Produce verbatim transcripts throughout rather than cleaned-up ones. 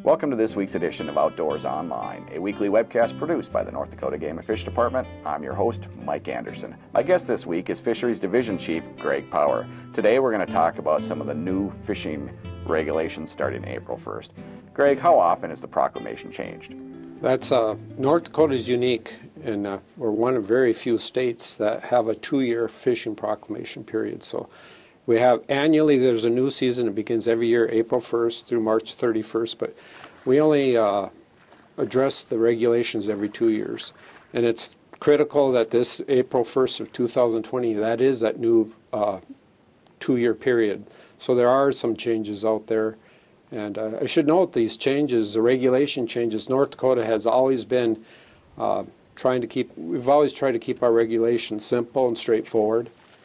Welcome to this week's edition of Outdoors Online, a weekly webcast produced by the North Dakota Game and Fish Department. I'm your host, Mike Anderson. My guest this week is Fisheries Division Chief Greg Power. Today we're going to talk about some of the new fishing regulations starting April first. Greg, how often has the proclamation changed? That's uh, North Dakota is unique, and uh, we're one of very few states that have a two-year fishing proclamation period. So we have annually, there's a new season. It begins every year, April first through March thirty-first, but we only uh, address the regulations every two years. And it's critical that this April first of two thousand twenty, that is that new uh, two-year period. So there are some changes out there. And uh, I should note these changes, the regulation changes, North Dakota has always been uh, trying to keep, we've always tried to keep our regulations simple and straightforward.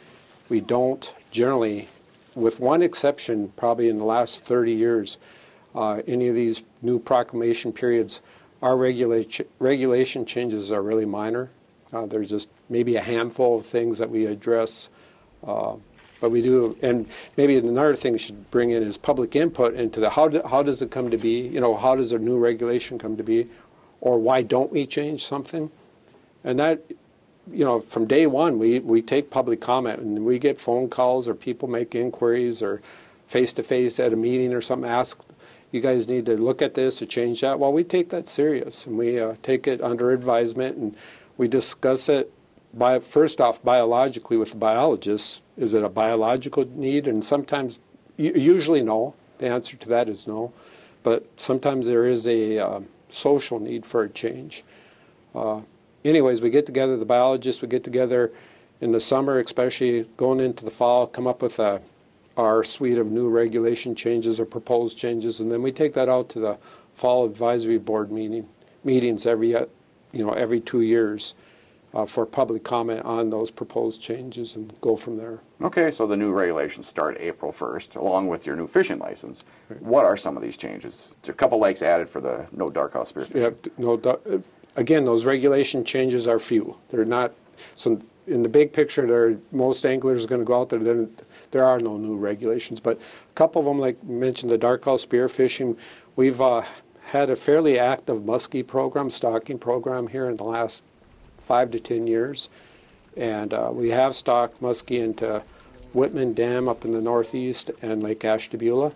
We don't generally, with one exception, probably in the last thirty years, uh, any of these new proclamation periods, our regula regulation changes are really minor. Uh, there's just maybe a handful of things that we address, uh, but we do, and maybe another thing we should bring in is public input into the how, do, how does it come to be, you know, how does a new regulation come to be, or why don't we change something? And that, you know, from day one, we, we take public comment, and we get phone calls or people make inquiries or face-to-face at a meeting or something, ask, you guys need to look at this or change that. Well, we take that serious, and we uh, take it under advisement, and we discuss it, by, first off, biologically with the biologists. Is it a biological need? And sometimes, usually no. The answer to that is no. But sometimes there is a uh, social need for a change. Uh, Anyways, we get together, the biologists, we get together in the summer, especially going into the fall, come up with a, our suite of new regulation changes or proposed changes, and then we take that out to the fall advisory board meeting meetings every, you know, every two years uh, for public comment on those proposed changes and go from there. Okay, so the new regulations start April first, along with your new fishing license. Right. What are some of these changes? There's a couple lakes added for the no dark house spearfishing. Yeah, no dark. Again, those regulation changes are few. They're not, so in the big picture, there most anglers are going to go out there, then there are no new regulations. But a couple of them, like you mentioned, the dark house spearfishing, we've uh, had a fairly active muskie program, stocking program here in the last five to ten years. And uh, we have stocked muskie into Whitman Dam up in the northeast and Lake Ashtabula.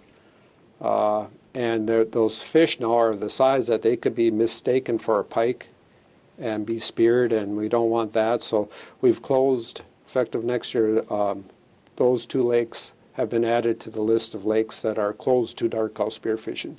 Uh, and those fish now are the size that they could be mistaken for a pike and be speared, and we don't want that. So we've closed, effective next year, um, those two lakes have been added to the list of lakes that are closed to dark house spearfishing.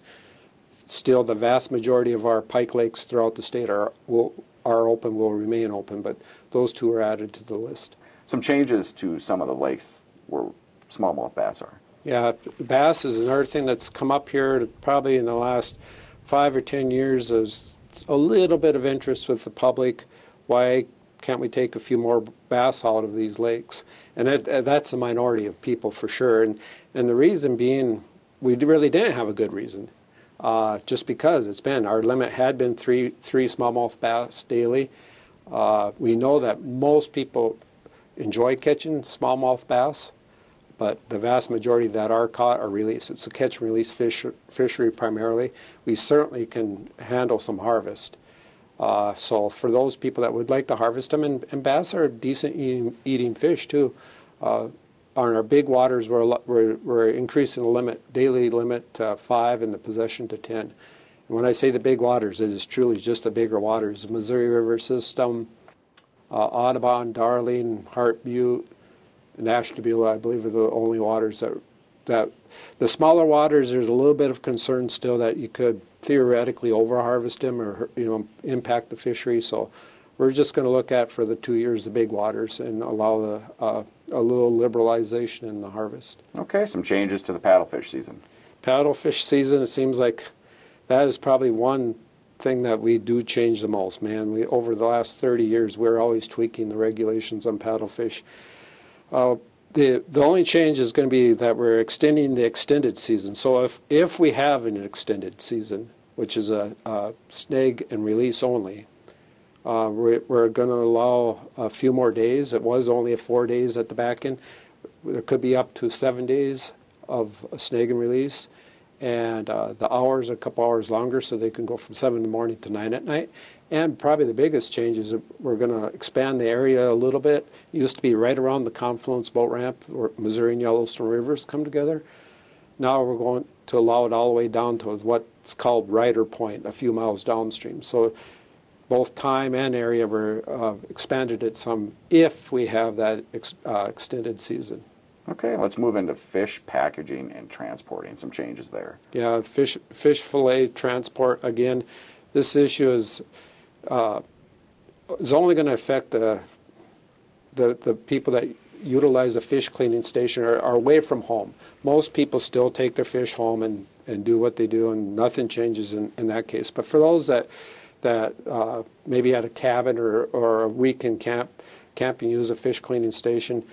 Still, the vast majority of our pike lakes throughout the state are, will, are open, will remain open, but those two are added to the list. Some changes to some of the lakes where smallmouth bass are. Yeah, bass is another thing that's come up here probably in the last five or ten years. There's a little bit of interest with the public. Why can't we take a few more bass out of these lakes? And it, that's a minority of people for sure. And, and the reason being, we really didn't have a good reason. Uh, just because it's been, our limit had been three, three smallmouth bass daily. Uh, we know that most people enjoy catching smallmouth bass, but the vast majority that are caught are released. It's a catch and release fish, fishery primarily. We certainly can handle some harvest. Uh, so for those people that would like to harvest them, and, and bass are decent eating, eating fish too. Uh, on our big waters, we're, we're, we're increasing the limit, daily limit to five and the possession to ten. And when I say the big waters, it is truly just the bigger waters. The Missouri River system, uh, Audubon, Darling, Hart Butte, and Ashtabula, I believe, are the only waters that, that, the smaller waters, there's a little bit of concern still that you could theoretically overharvest them or, you know, impact the fishery. So we're just going to look at, for the two years, the big waters and allow the, uh, a little liberalization in the harvest. Okay, some changes to the paddlefish season. Paddlefish season, it seems like that is probably one thing that we do change the most, man. We, over the last thirty years, we're always tweaking the regulations on paddlefish. Uh, the, the only change is going to be that we're extending the extended season. So if, if we have an extended season, which is a, a snag and release only, uh, we're, we're going to allow a few more days. It was only four days at the back end. There could be up to seven days of a snag and release. and uh, the hours are a couple hours longer, so they can go from seven in the morning to nine at night. And probably the biggest change is that we're going to expand the area a little bit. It used to be right around the confluence boat ramp where Missouri and Yellowstone rivers come together. Now we're going to allow it all the way down to what's called Rider Point, a few miles downstream. So both time and area were uh, expanded it some if we have that ex uh, extended season. Okay, let's move into fish packaging and transporting. Some changes there. Yeah, fish fish fillet transport. Again, this issue is uh, is only going to affect the, the the people that utilize a fish cleaning station or are away from home. Most people still take their fish home and and do what they do, and nothing changes in, in that case. But for those that that uh, maybe at a cabin or or a weekend camp camping use a fish cleaning station,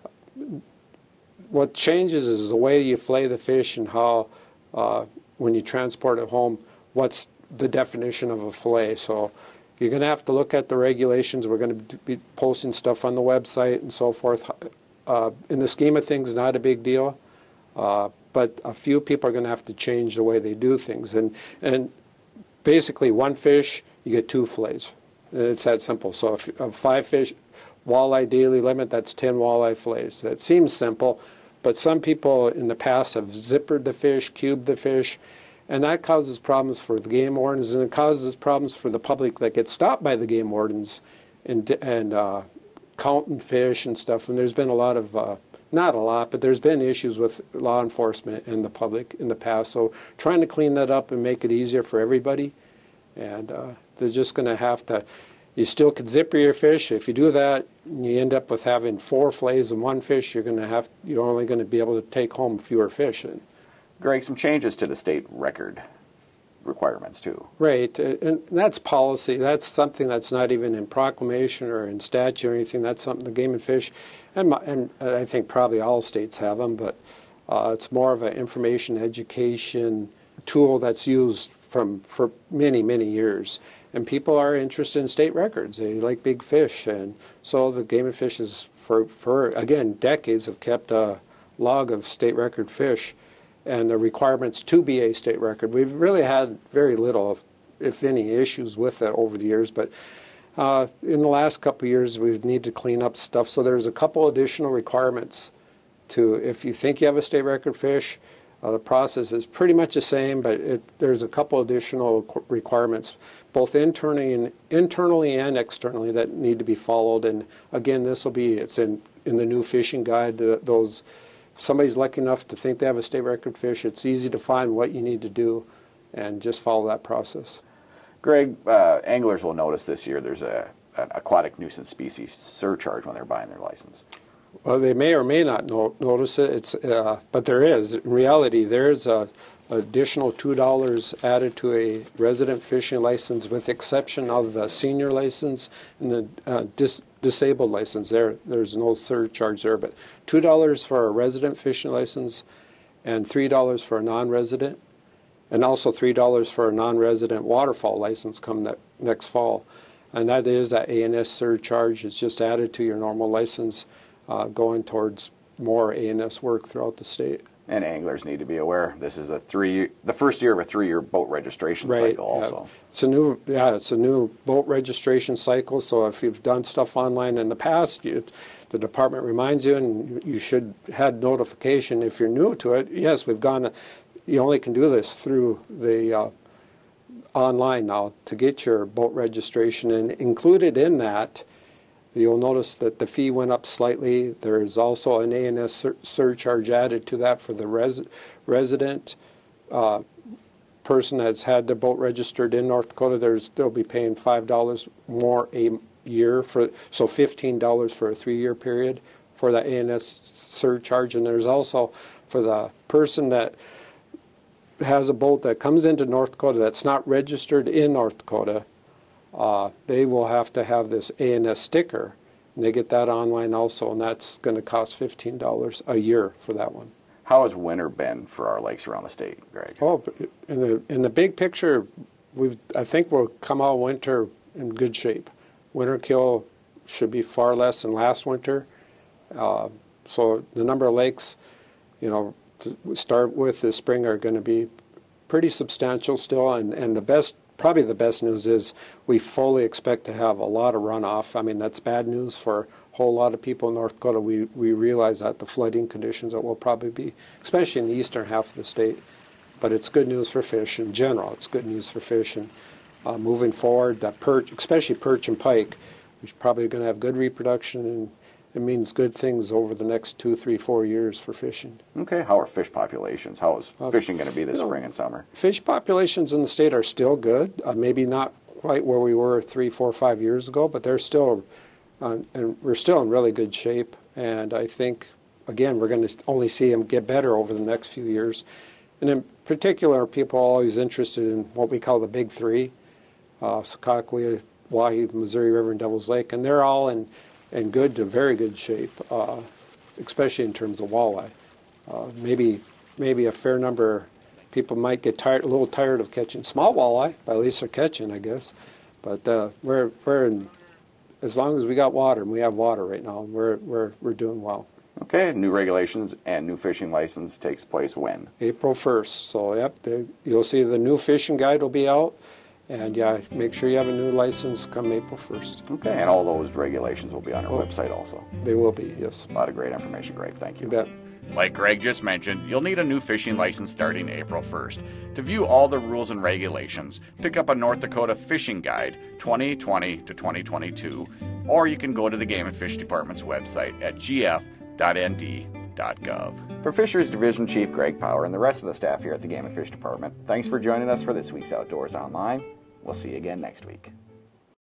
what changes is the way you fillet the fish and how, uh, when you transport it home, what's the definition of a fillet. So you're going to have to look at the regulations. We're going to be posting stuff on the website and so forth. Uh, in the scheme of things, not a big deal, uh, but a few people are going to have to change the way they do things. And, and basically, one fish, you get two fillets. It's that simple. So if a five fish walleye daily limit, that's ten walleye fillets. That seems simple. But some people in the past have zippered the fish, cubed the fish, and that causes problems for the game wardens, and it causes problems for the public that gets stopped by the game wardens and, and uh, counting fish and stuff. And there's been a lot of, uh, not a lot, but there's been issues with law enforcement and the public in the past. So trying to clean that up and make it easier for everybody. And uh, they're just going to have to, you still could zipper your fish. If you do that, you end up with having four fillets and one fish. You're going to have, you're only going to be able to take home fewer fish. And, Greg, some changes to the state record requirements too. Right, and that's policy. That's something that's not even in proclamation or in statute or anything. That's something the Game and Fish, and, my, and I think probably all states have them, but uh, it's more of an information education tool that's used from for many, many years. And people are interested in state records. They like big fish. And so the Game and Fish is, for, for again, decades have kept a log of state record fish and the requirements to be a state record. We've really had very little, if any, issues with that over the years. But uh, in the last couple of years, we've needed to clean up stuff. So there's a couple additional requirements to, if you think you have a state record fish, Uh, the process is pretty much the same, but it, there's a couple additional requirements, both internally and internally and externally, that need to be followed. And again, this will be it's in in the new fishing guide. Uh, those, if somebody's lucky enough to think they have a state record fish, it's easy to find what you need to do, and just follow that process. Greg, uh, anglers will notice this year there's a an aquatic nuisance species surcharge when they're buying their license. Well, they may or may not no notice it. It's, uh, but there is. In reality, there's a additional two dollars added to a resident fishing license, with exception of the senior license and the uh, dis disabled license. There, there's no surcharge there, but two dollars for a resident fishing license, and three dollars for a non-resident, and also three dollars for a non-resident waterfowl license come ne next fall, and that is that A N S surcharge. It's just added to your normal license. Uh, going towards more A N S work throughout the state. And anglers need to be aware this is a three, the first year of a three-year boat registration right, cycle. Also, yeah. it's a new, yeah, it's a new boat registration cycle. So if you've done stuff online in the past, you, the department reminds you, and you should had notification. If you're new to it, yes, we've gone. You only can do this through the uh, online now to get your boat registration, and included in that, you'll notice that the fee went up slightly. There is also an A N S sur surcharge added to that for the res resident uh, person that's had their boat registered in North Dakota. There's, they'll be paying five dollars more a year, for so fifteen dollars for a three-year period for that A N S surcharge. And there's also, for the person that has a boat that comes into North Dakota that's not registered in North Dakota, Uh, they will have to have this A N S sticker, and they get that online also, and that's going to cost fifteen dollars a year for that one. How has winter been for our lakes around the state, Greg? Oh, in the in the big picture, we've I think we'll come out winter in good shape. Winter kill should be far less than last winter, uh, so the number of lakes, you know, to start with this spring are going to be pretty substantial still, and, and the best, probably the best news is we fully expect to have a lot of runoff. I mean, that's bad news for a whole lot of people in North Dakota. We, we realize that the flooding conditions that will probably be, especially in the eastern half of the state. But it's good news for fish in general. It's good news for fish. And uh, moving forward, that perch, especially perch and pike, we're probably going to have good reproduction, and it means good things over the next two, three, four years for fishing. Okay, how are fish populations? How is Uh, fishing going to be this you know, spring and summer? Fish populations in the state are still good. Uh, maybe not quite where we were three, four, five years ago, but they're still, uh, and we're still in really good shape. And I think, again, we're going to only see them get better over the next few years. And in particular, people are always interested in what we call the big three, uh, Secaucus, Oahe, Missouri River, and Devil's Lake, and they're all in in good to very good shape, uh, especially in terms of walleye. Uh, maybe maybe a fair number of people might get tired, a little tired of catching small walleye, but at least they're catching, I guess. But uh, we're we're in, as long as we got water, and we have water right now, we're we're we're doing well. Okay, new regulations and new fishing license takes place when? April first. So yep, the, you'll see the new fishing guide will be out. And yeah, make sure you have a new license come April first. Okay, and all those regulations will be on our Oh. website also. They will be, yes. A lot of great information, Greg. Thank you. You bet. Like Greg just mentioned, you'll need a new fishing license starting April first. To view all the rules and regulations, pick up a North Dakota Fishing Guide twenty twenty to twenty twenty-two, or you can go to the Game and Fish Department's website at g f dot n d dot gov. For Fisheries Division Chief Greg Power and the rest of the staff here at the Game and Fish Department, thanks for joining us for this week's Outdoors Online. We'll see you again next week.